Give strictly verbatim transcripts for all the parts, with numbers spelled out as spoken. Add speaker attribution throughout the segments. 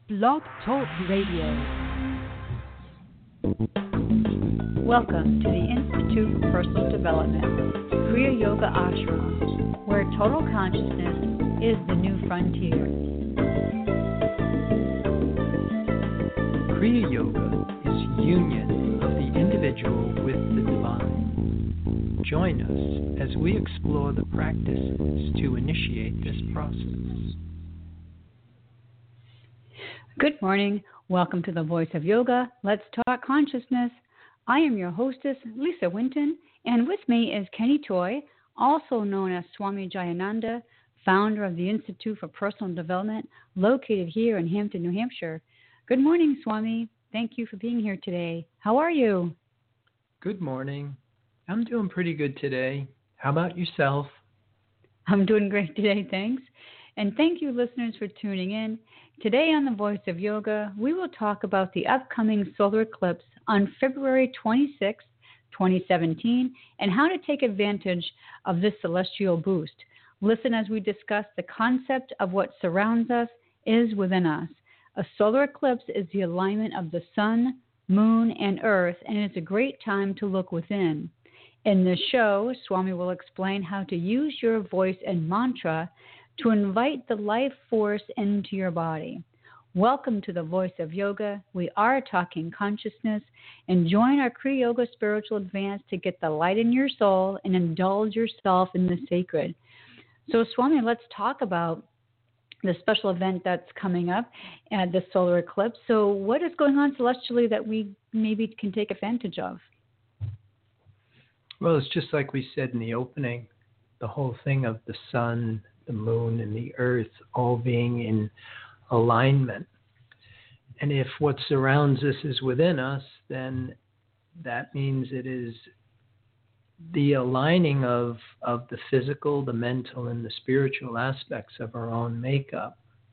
Speaker 1: Blog Talk Radio. Welcome to the Institute for Personal Development, Kriya Yoga Ashram, where total consciousness is the new frontier.
Speaker 2: Kriya Yoga is union of the individual with the divine. Join us as we explore the practices to initiate this process.
Speaker 1: Good morning. Welcome to the Voice of Yoga. Let's talk consciousness. I am your hostess, Lisa Winton, and with me is Kenny Toy, also known as Swami Jayananda, founder of the Institute for Personal Development, located here in Hampton, New Hampshire. Good morning, Swami. Thank you for being here today. How are you?
Speaker 2: Good morning. I'm doing pretty good today. How about yourself?
Speaker 1: I'm doing great today, thanks. And thank you, listeners, for tuning in. Today on The Voice of Yoga, we will talk about the upcoming solar eclipse on February twenty-sixth, twenty seventeen, and how to take advantage of this celestial boost. Listen as we discuss the concept of what surrounds us is within us. A solar eclipse is the alignment of the sun, moon, and earth, and it's a great time to look within. In this show, Swami will explain how to use your voice and mantra to invite the life force into your body. Welcome to the Voice of Yoga. We are talking consciousness, and join our Kriya Yoga Spiritual Advance to get the light in your soul and indulge yourself in the sacred. So, Swami, let's talk about the special event that's coming up at the solar eclipse. So what is going on celestially that we maybe can take advantage of?
Speaker 2: Well, it's just like we said in the opening, the whole thing of the sun, the moon, and the earth all being in alignment. And if what surrounds us is within us, then that means it is the aligning of, of the physical, the mental, and the spiritual aspects of our own makeup.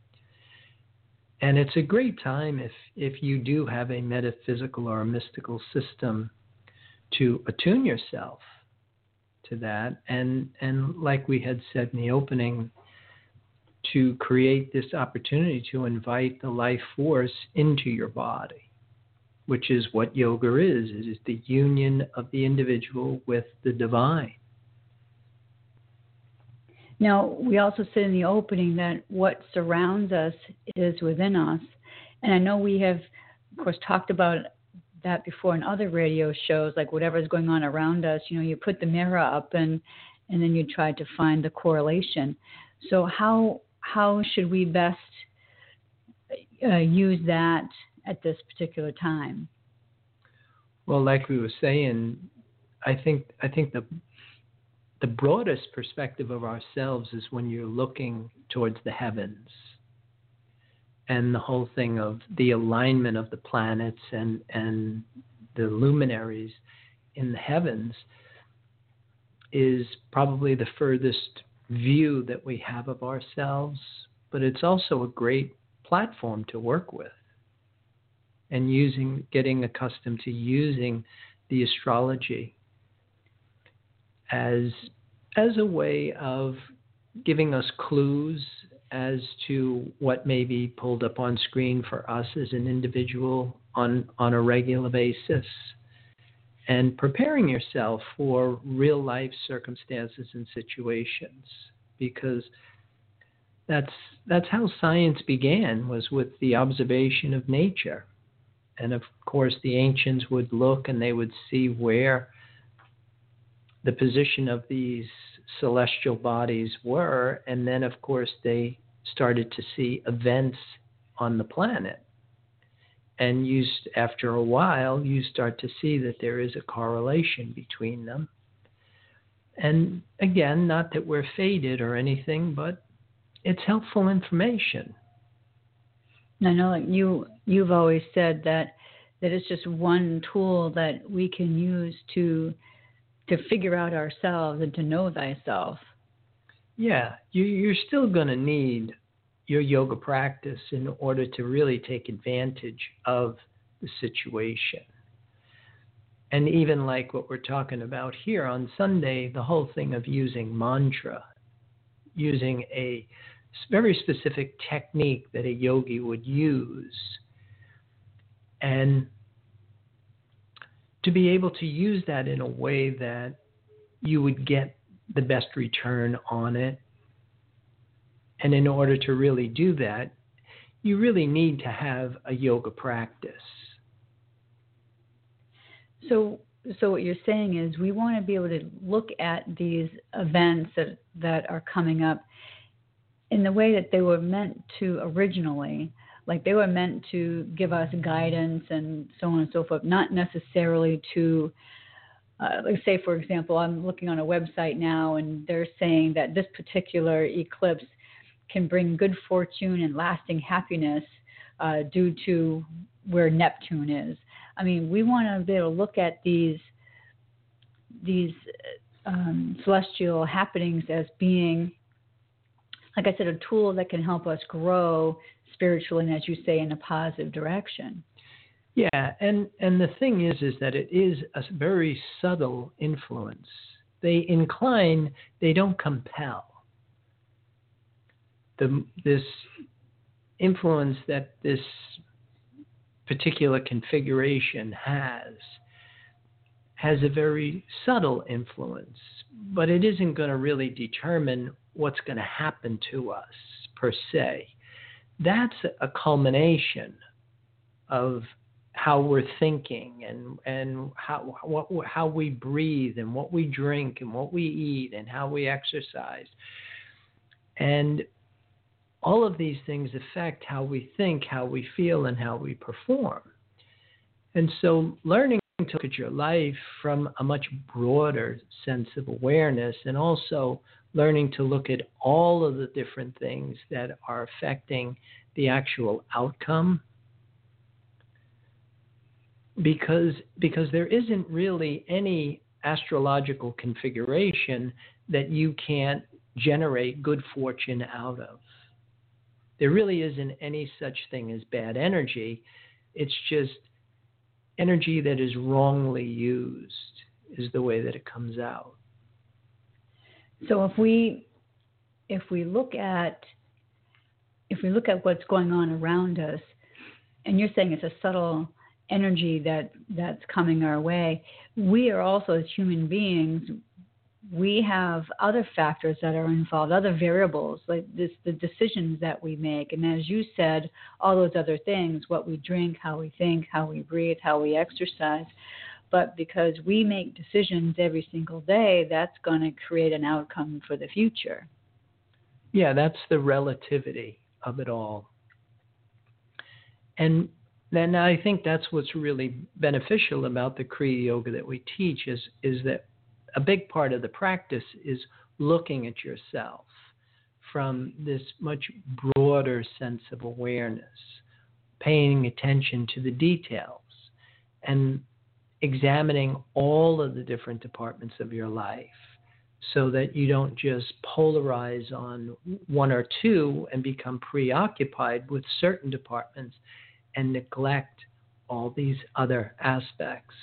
Speaker 2: And it's a great time if, if you do have a metaphysical or a mystical system to attune yourself to that, and and like we had said in the opening, to create this opportunity to invite the life force into your body, which is what yoga is. It is the union of the individual with the divine.
Speaker 1: Now, we also said in the opening that what surrounds us is within us. And I know we have, of course, talked about that before in other radio shows, like whatever's going on around us, you know, you put the mirror up and, and then you try to find the correlation. So how how should we best uh, use that at this particular time?
Speaker 2: Well, like we were saying, I think I think the the broadest perspective of ourselves is when you're looking towards the heavens. And the whole thing of the alignment of the planets and, and the luminaries in the heavens is probably the furthest view that we have of ourselves, but it's also a great platform to work with. And using, getting accustomed to using the astrology as, as a way of giving us clues as to what may be pulled up on screen for us as an individual on, on a regular basis, and preparing yourself for real life circumstances and situations, because that's that's how science began, was with the observation of nature. And of course the ancients would look and they would see where the position of these celestial bodies were, and then of course they started to see events on the planet. And you, after a while, you start to see that there is a correlation between them. And again, not that we're fated or anything, but it's helpful information.
Speaker 1: I know you, you've always said that, that it's just one tool that we can use to to figure out ourselves and to know thyself.
Speaker 2: Yeah, you, you're still going to need your yoga practice in order to really take advantage of the situation. And even like what we're talking about here on Sunday, the whole thing of using mantra, using a very specific technique that a yogi would use. And to be able to use that in a way that you would get the best return on it. And in order to really do that, you really need to have a yoga practice.
Speaker 1: So, so what you're saying is we want to be able to look at these events that, that are coming up in the way that they were meant to originally, like they were meant to give us guidance and so on and so forth, not necessarily to, uh, like say, for example, I'm looking on a website now and they're saying that this particular eclipse can bring good fortune and lasting happiness uh, due to where Neptune is. I mean, we want to be able to look at these these um, celestial happenings as being, like I said, a tool that can help us grow spiritually and, as you say, in a positive direction.
Speaker 2: Yeah, and, and the thing is, is that it is a very subtle influence. They incline, they don't compel. The, this influence that this particular configuration has has a very subtle influence, but it isn't going to really determine what's going to happen to us per se. That's a culmination of how we're thinking and and how what, how we breathe and what we drink and what we eat and how we exercise. And all of these things affect how we think, how we feel, and how we perform. And so learning to look at your life from a much broader sense of awareness, and also learning to look at all of the different things that are affecting the actual outcome, because because there isn't really any astrological configuration that you can't generate good fortune out of. There really isn't any such thing as bad energy. It's just energy that is wrongly used is the way that it comes out.
Speaker 1: So if we if we look at if we look at what's going on around us, and you're saying it's a subtle energy that that's coming our way, we are also, as human beings, we have other factors that are involved, other variables, like this, the decisions that we make. And as you said, all those other things, what we drink, how we think, how we breathe, how we exercise. But because we make decisions every single day, that's going to create an outcome for the future.
Speaker 2: Yeah, that's the relativity of it all. And then I think that's what's really beneficial about the Kriya Yoga that we teach is, is that a big part of the practice is looking at yourself from this much broader sense of awareness, paying attention to the details, and examining all of the different departments of your life so that you don't just polarize on one or two and become preoccupied with certain departments and neglect all these other aspects.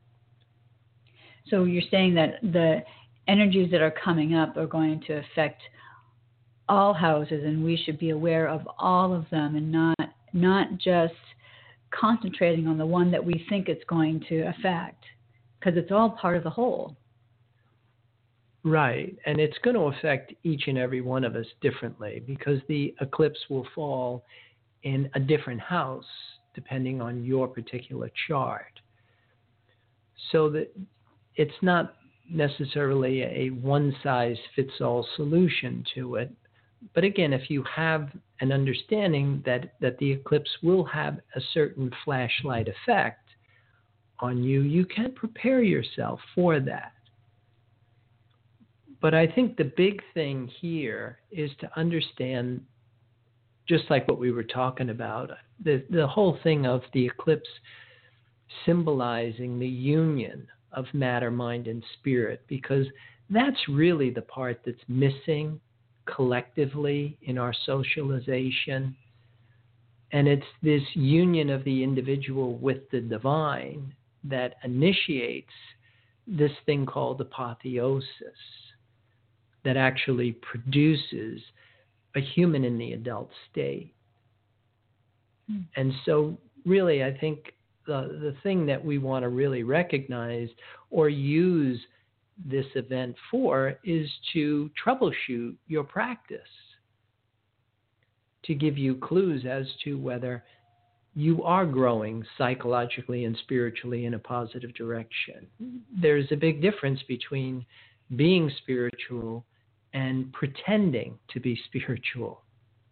Speaker 1: So you're saying that the energies that are coming up are going to affect all houses, and we should be aware of all of them and not not just concentrating on the one that we think it's going to affect, because it's all part of the whole.
Speaker 2: Right, and it's going to affect each and every one of us differently because the eclipse will fall in a different house depending on your particular chart. So that it's not necessarily a one-size-fits-all solution to it. But again, if you have an understanding that, that the eclipse will have a certain flashlight effect on you, you can prepare yourself for that. But I think the big thing here is to understand, just like what we were talking about, the, the whole thing of the eclipse symbolizing the union of matter, mind, and spirit, because that's really the part that's missing collectively in our socialization. And it's this union of the individual with the divine that initiates this thing called apotheosis, that actually produces a human in the adult state.
Speaker 1: Hmm.
Speaker 2: And so really, I think the, the thing that we want to really recognize or use this event for is to troubleshoot your practice, to give you clues as to whether you are growing psychologically and spiritually in a positive direction. There's a big difference between being spiritual and pretending to be spiritual.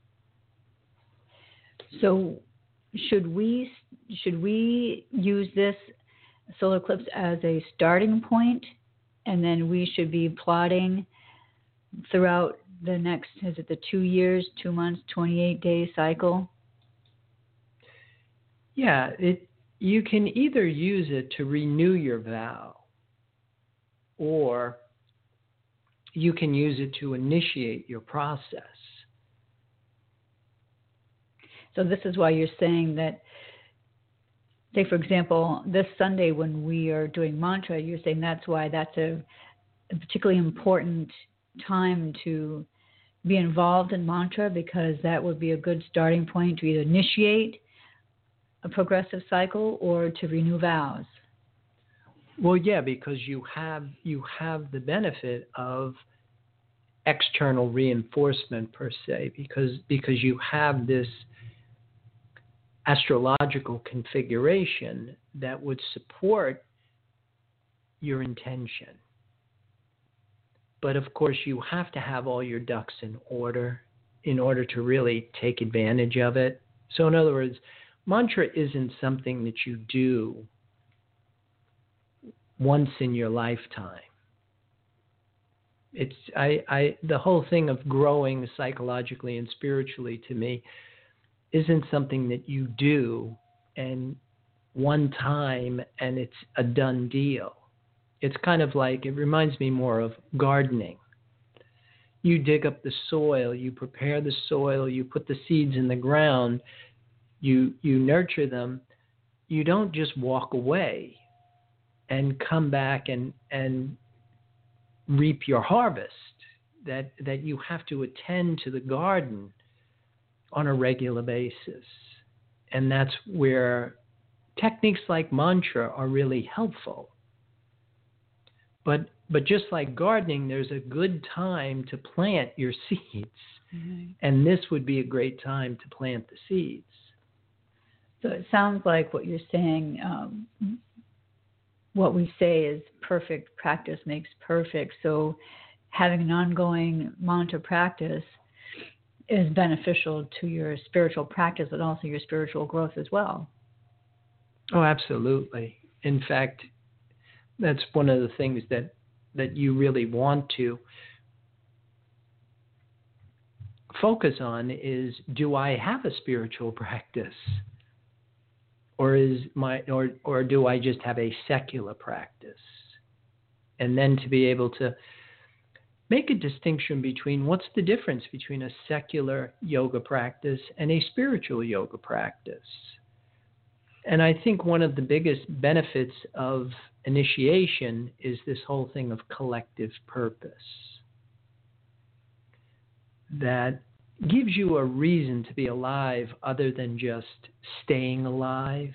Speaker 1: So should we should we use this solar eclipse as a starting point, and then we should be plotting throughout the next, is it the two years, two months, twenty-eight day cycle?
Speaker 2: Yeah, it you can either use it to renew your vow, or you can use it to initiate your process.
Speaker 1: So this is why you're saying that, say, for example, this Sunday when we are doing mantra, you're saying that's why that's a, a particularly important time to be involved in mantra, because that would be a good starting point to either initiate a progressive cycle or to renew vows.
Speaker 2: Well, yeah, because you have you have the benefit of external reinforcement per se, because because you have this astrological configuration that would support your intention. But of course, you have to have all your ducks in order in order to really take advantage of it. So in other words, mantra isn't something that you do once in your lifetime. It's I, I the whole thing of growing psychologically and spiritually, to me, isn't something that you do and one time and it's a done deal. It's kind of like, it reminds me more of gardening. You dig up the soil, you prepare the soil, you put the seeds in the ground, you you nurture them. You don't just walk away and come back and and reap your harvest. That that you have to attend to the garden on a regular basis. And that's where techniques like mantra are really helpful. But but just like gardening, there's a good time to plant your seeds. Mm-hmm. And this would be a great time to plant the seeds.
Speaker 1: So it sounds like what you're saying, um, what we say is perfect practice makes perfect. So having an ongoing mantra practice is beneficial to your spiritual practice and also your spiritual growth as well.
Speaker 2: Oh, absolutely. In fact, that's one of the things that, that you really want to focus on is, do I have a spiritual practice? Or is my or or do I just have a secular practice? And then to be able to make a distinction between what's the difference between a secular yoga practice and a spiritual yoga practice. And I think one of the biggest benefits of initiation is this whole thing of collective purpose. That gives you a reason to be alive other than just staying alive.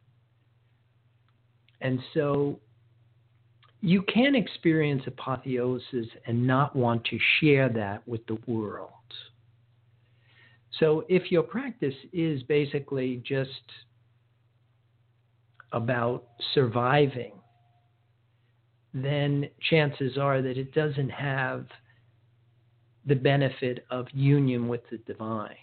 Speaker 2: And so you can experience apotheosis and not want to share that with the world. So if your practice is basically just about surviving, then chances are that it doesn't have the benefit of union with the divine.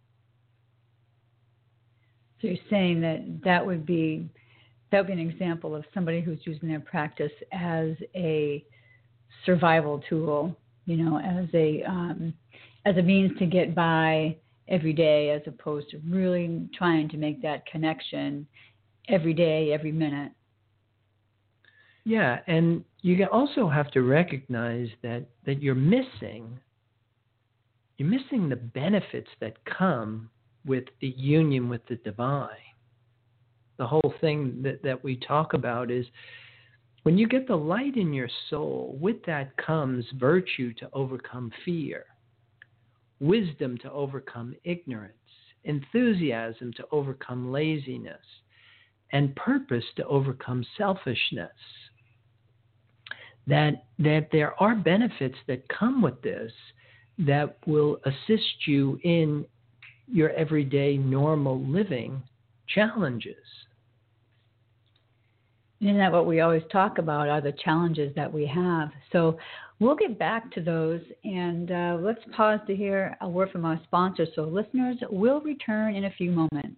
Speaker 1: So you're saying that that would be that would be an example of somebody who's using their practice as a survival tool, you know, as a um, as a means to get by every day, as opposed to really trying to make that connection every day, every minute.
Speaker 2: Yeah, and you also have to recognize that that you're missing you're missing the benefits that come with the union with the divine. The whole thing that, that we talk about is when you get the light in your soul, with that comes virtue to overcome fear. wisdom to overcome ignorance, enthusiasm to overcome laziness, and purpose to overcome selfishness. That, that there are benefits that come with this that will assist you in your everyday normal living challenges.
Speaker 1: Isn't that what we always talk about, are the challenges that we have? So we'll get back to those, and uh, let's pause to hear a word from our sponsor. So listeners, we'll return in a few moments.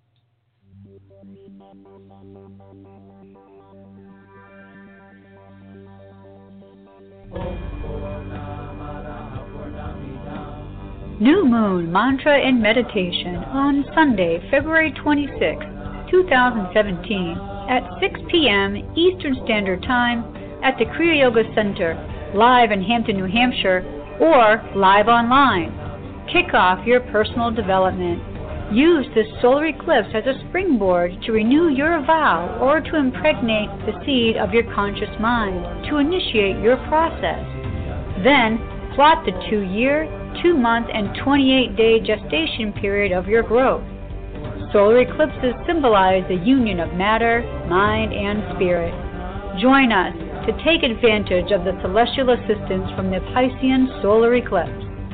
Speaker 1: New Moon Mantra and Meditation on Sunday, February twenty-sixth, twenty seventeen at six p.m. Eastern Standard Time at the Kriya Yoga Center, live in Hampton, New Hampshire, or live online. Kick off your personal development. Use this solar eclipse as a springboard to renew your vow or to impregnate the seed of your conscious mind to initiate your process. Then, plot the two-year, two-month, and twenty-eight day gestation period of your growth. Solar eclipses symbolize the union of matter, mind, and spirit. Join us to take advantage of the celestial assistance from the Piscean solar eclipse.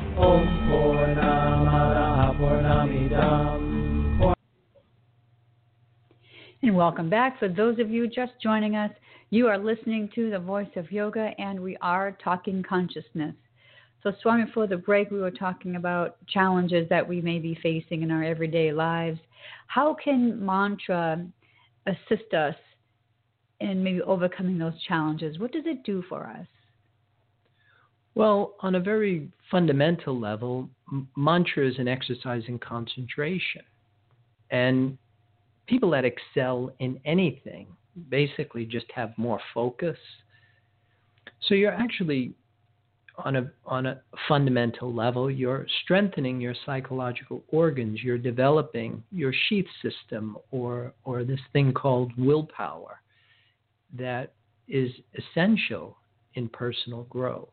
Speaker 1: And welcome back. For those of you just joining us, you are listening to The Voice of Yoga, and we are talking consciousness. So, Swami, before the break, we were talking about challenges that we may be facing in our everyday lives. How can mantra assist us in maybe overcoming those challenges? What does it do for us?
Speaker 2: Well, on a very fundamental level, m- mantra is an exercise in concentration. And people that excel in anything basically just have more focus. So you're actually, on a on a fundamental level, you're strengthening your psychological organs. You're developing your sheath system, or or this thing called willpower that is essential in personal growth.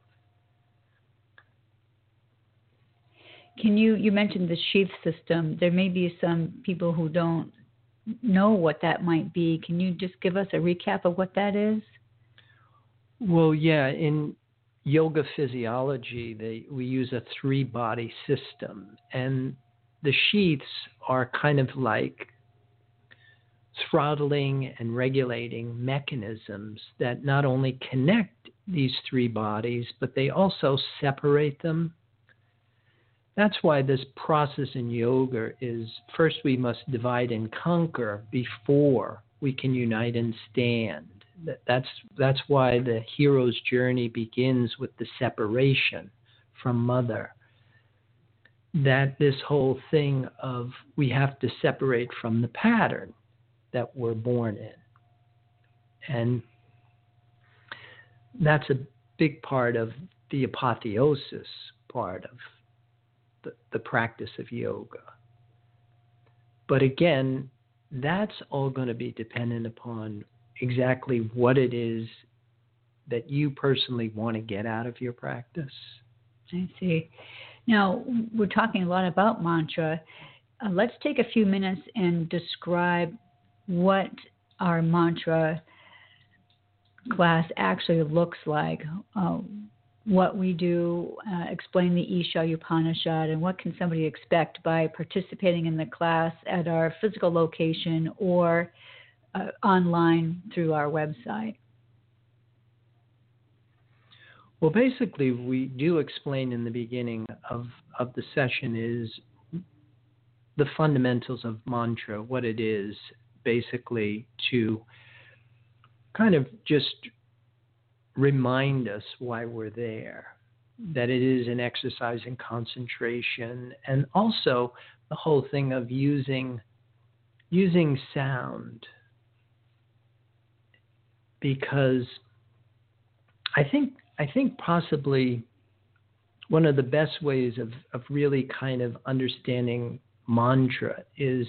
Speaker 1: Can you, you mentioned the sheath system. There may be some people who don't know what that might be. Can you just give us a recap of what that is?
Speaker 2: Well, yeah, in yoga physiology, they, we use a three-body system, and the sheaths are kind of like throttling and regulating mechanisms that not only connect these three bodies, but they also separate them. That's why this process in yoga is, first we must divide and conquer before we can unite and stand. That's, that's why the hero's journey begins with the separation from mother. That this whole thing of we have to separate from the pattern that we're born in. And that's a big part of the apotheosis part of the, the practice of yoga. But again, that's all going to be dependent upon exactly what it is that you personally want to get out of your practice.
Speaker 1: I see. Now, we're talking a lot about mantra. Uh, let's take a few minutes and describe what our mantra class actually looks like, uh, what we do, uh, explain the Isha Upanishad, and what can somebody expect by participating in the class at our physical location or uh, online through our website.
Speaker 2: Well, basically, we do explain in the beginning of, of the session is the fundamentals of mantra, what it is, basically to kind of just remind us why we're there, that it is an exercise in concentration, and also the whole thing of using using sound, because I think I think possibly one of the best ways of, of really kind of understanding mantra is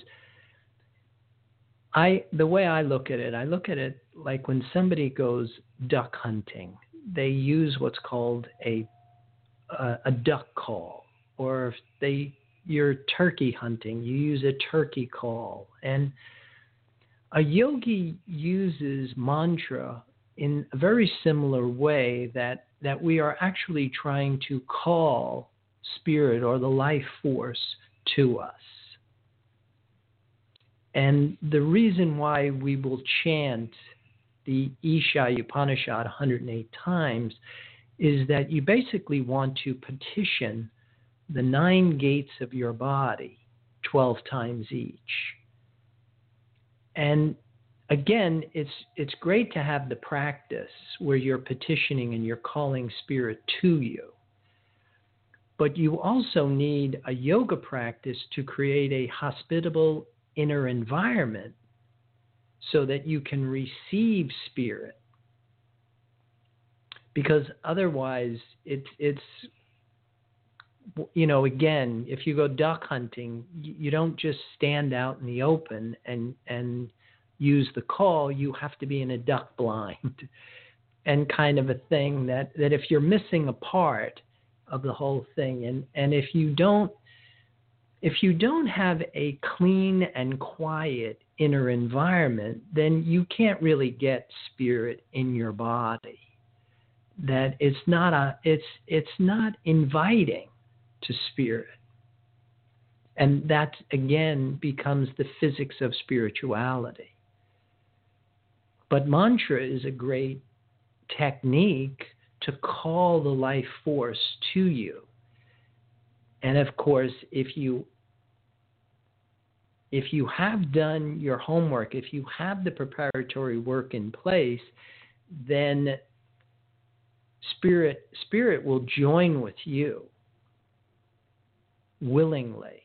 Speaker 2: I the way I look at it, I look at it like when somebody goes duck hunting, they use what's called a a, a duck call or if they you're turkey hunting, you use a turkey call. And a yogi uses mantra in a very similar way that, that we are actually trying to call spirit or the life force to us. And the reason why we will chant the Isha Upanishad one hundred eight times is that you basically want to petition the nine gates of your body twelve times each. And again, it's it's great to have the practice where you're petitioning and you're calling spirit to you. But you also need a yoga practice to create a hospitable inner environment so that you can receive spirit. Because otherwise, it, it's, you know, again, if you go duck hunting, you don't just stand out in the open and, and use the call. You have to be in a duck blind and kind of a thing that, that if you're missing a part of the whole thing, and, and if you don't, if you don't have a clean and quiet inner environment, then you can't really get spirit in your body. That it's not a, it's, it's not inviting to spirit. And that, again, becomes the physics of spirituality. But mantra is a great technique to call the life force to you. And of course, if you if you have done your homework, if you have the preparatory work in place, then spirit spirit will join with you willingly.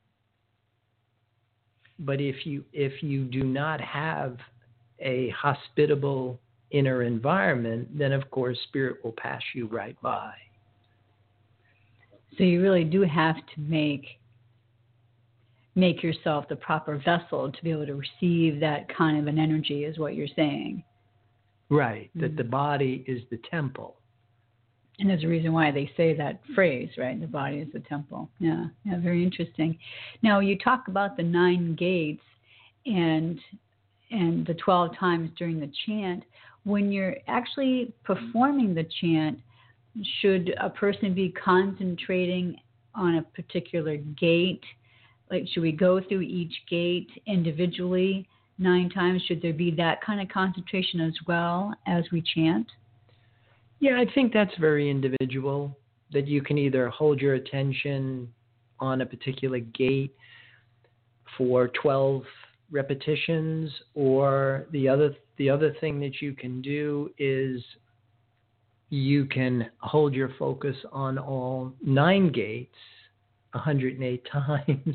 Speaker 2: But if you if you do not have a hospitable inner environment, then of course spirit will pass you right by.
Speaker 1: So you really do have to make make yourself the proper vessel to be able to receive that kind of an energy, is what you're saying.
Speaker 2: Right, mm-hmm. That
Speaker 1: Mm.
Speaker 2: the body is the temple.
Speaker 1: And there's a reason why they say that phrase, right? The body is the temple. Yeah, yeah, very interesting. Now, you talk about the nine gates and and the twelve times during the chant. When you're actually performing the chant, should a person be concentrating on a particular gate? Like, should we go through each gate individually nine times? Should there be that kind of concentration as well as we chant?
Speaker 2: Yeah, I think that's very individual, that you can either hold your attention on a particular gate for twelve repetitions, or the other the other thing that you can do is you can hold your focus on all nine gates one hundred eight times,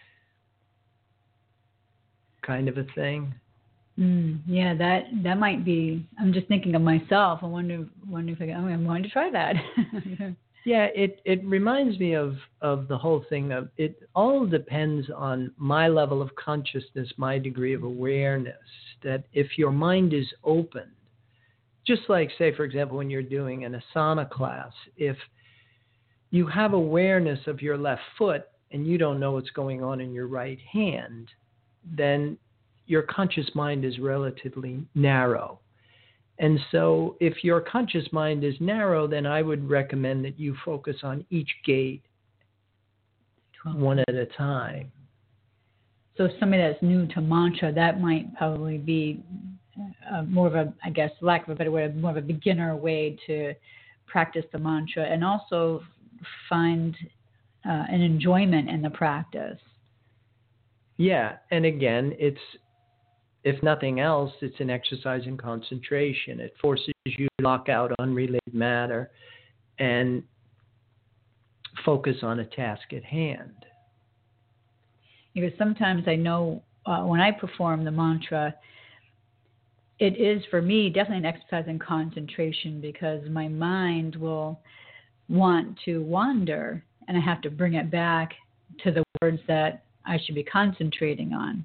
Speaker 2: kind of a thing.
Speaker 1: Mm, yeah, that that might be. I'm just thinking of myself. I wonder, wonder if I, I'm going to try that.
Speaker 2: Yeah, it, it reminds me of, of the whole thing of it all depends on my level of consciousness, my degree of awareness, that if your mind is open, just like, say, for example, when you're doing an asana class, if you have awareness of your left foot and you don't know what's going on in your right hand, then your conscious mind is relatively narrow. And so if your conscious mind is narrow, then I would recommend that you focus on each gate one at a time.
Speaker 1: So somebody that's new to mantra, that might probably be uh, more of a, I guess, lack of a better word, more of a beginner way to practice the mantra and also find uh, an enjoyment in the practice.
Speaker 2: Yeah, and again, it's, if nothing else, it's an exercise in concentration. It forces you to lock out unrelated matter and focus on a task at hand.
Speaker 1: Because sometimes I know uh, when I perform the mantra, it is for me definitely an exercise in concentration, because my mind will want to wander and I have to bring it back to the words that I should be concentrating on.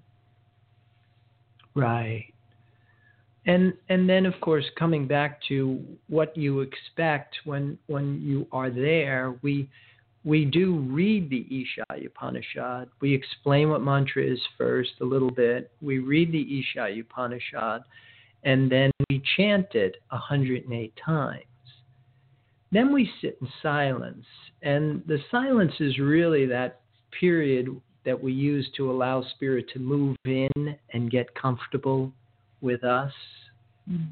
Speaker 2: Right. And and then, of course, coming back to what you expect when when you are there, we we do read the Isha Upanishad. We explain what mantra is first a little bit. We read the Isha Upanishad, and then we chant it one hundred eight times. Then we sit in silence, and the silence is really that period that we use to allow Spirit to move in and get comfortable with us.
Speaker 1: Mm.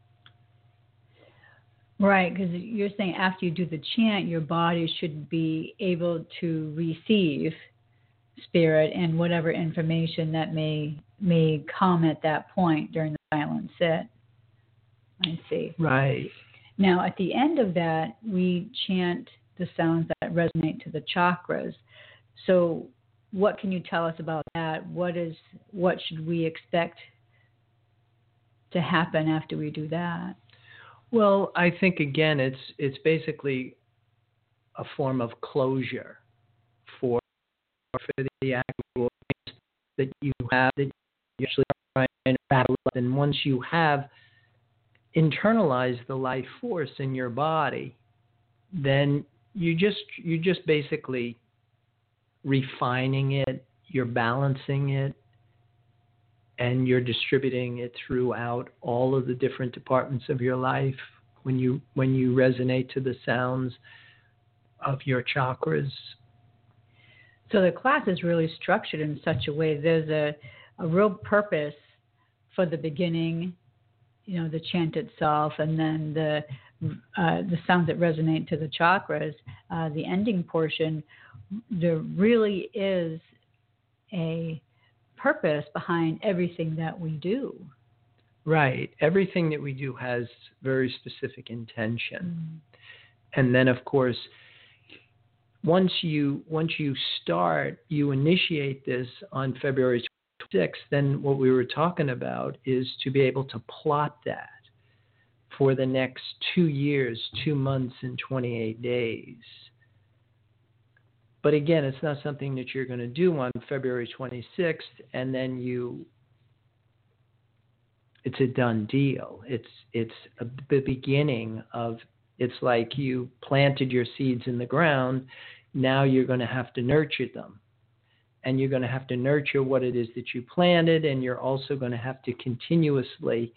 Speaker 1: Right, because you're saying after you do the chant, your body should be able to receive Spirit and whatever information that may may come at that point during the silent sit. I see.
Speaker 2: Right.
Speaker 1: Now, at the end of that, we chant the sounds that resonate to the chakras. So what can you tell us about that? What is what should we expect to happen after we do that?
Speaker 2: Well, I think, again, it's it's basically a form of closure for, for the actual things that you have that you actually are trying to battle with. And once you have internalized the life force in your body, then you just you just basically refining it, you're balancing it, and you're distributing it throughout all of the different departments of your life when you when you resonate to the sounds of your chakras.
Speaker 1: So the class is really structured in such a way there's a, a real purpose for the beginning, you know, the chant itself, and then the uh, the sounds that resonate to the chakras. Uh, the ending portion, there really is a purpose behind everything that we do.
Speaker 2: Right. Everything that we do has very specific intention.
Speaker 1: Mm-hmm.
Speaker 2: And then, of course, once you once you start, you initiate this on February twenty-sixth, then what we were talking about is to be able to plot that for the next two years, two months, and twenty-eight days. But again, it's not something that you're going to do on February twenty-sixth, and then you, it's a done deal. It's it's a, the beginning of, it's like you planted your seeds in the ground. Now you're going to have to nurture them. And you're going to have to nurture what it is that you planted, and you're also going to have to continuously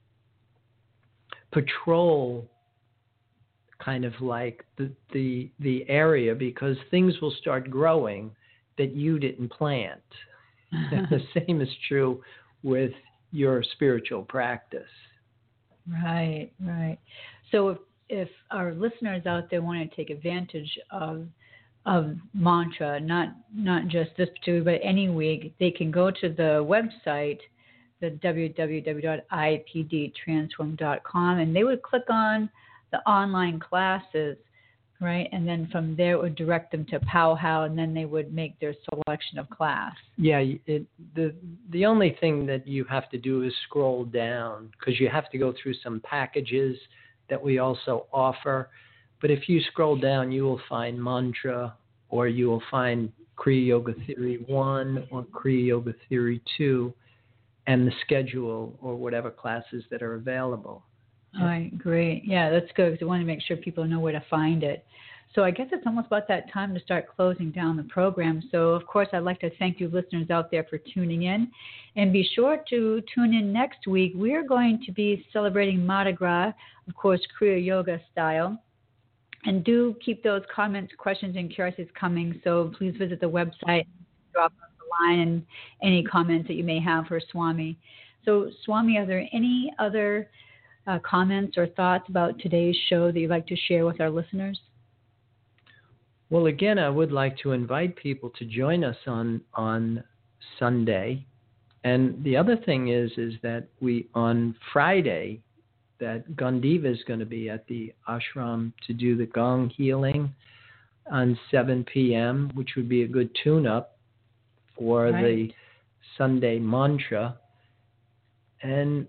Speaker 2: patrol kind of like the, the the area, because things will start growing that you didn't plant. And the same is true with your spiritual practice.
Speaker 1: Right, right. So if, if our listeners out there want to take advantage of of mantra, not not just this particular, but any week, they can go to the website, the w w w dot i p d transform dot com, and they would click on the online classes, right? And then from there, it would direct them to Powwow, and then they would make their selection of class.
Speaker 2: Yeah, it, the the only thing that you have to do is scroll down, because you have to go through some packages that we also offer. But if you scroll down, you will find mantra, or you will find Kriya Yoga Theory one or Kriya Yoga Theory two, and the schedule or whatever classes that are available.
Speaker 1: All right, great. Yeah, that's good, because I want to make sure people know where to find it. So I guess it's almost about that time to start closing down the program. So, of course, I'd like to thank you listeners out there for tuning in. And be sure to tune in next week. We're going to be celebrating Mardi Gras, of course, Kriya Yoga style. And do keep those comments, questions, and curiosities coming. So please visit the website, drop us a line, and any comments that you may have for Swami. So, Swami, are there any other uh, comments or thoughts about today's show that you'd like to share with our listeners?
Speaker 2: Well, again, I would like to invite people to join us on on Sunday. And the other thing is, is that we, on Friday, that Gandiva is going to be at the ashram to do the gong healing on seven p.m., which would be a good tune-up for right. the Sunday mantra. And,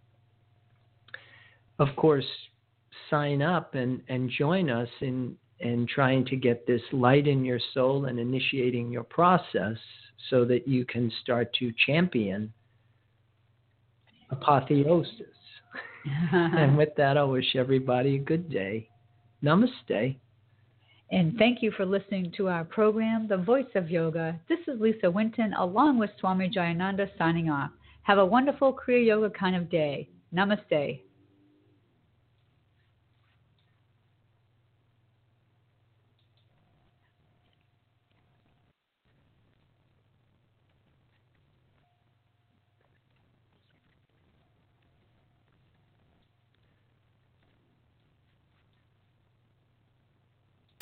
Speaker 2: of course, sign up and, and join us in, in trying to get this light in your soul and initiating your process so that you can start to champion apotheosis. And with that, I wish everybody a good day. Namaste.
Speaker 1: And thank you for listening to our program, The Voice of Yoga. This is Lisa Winton, along with Swami Jayananda, signing off. Have a wonderful Kriya Yoga kind of day. Namaste.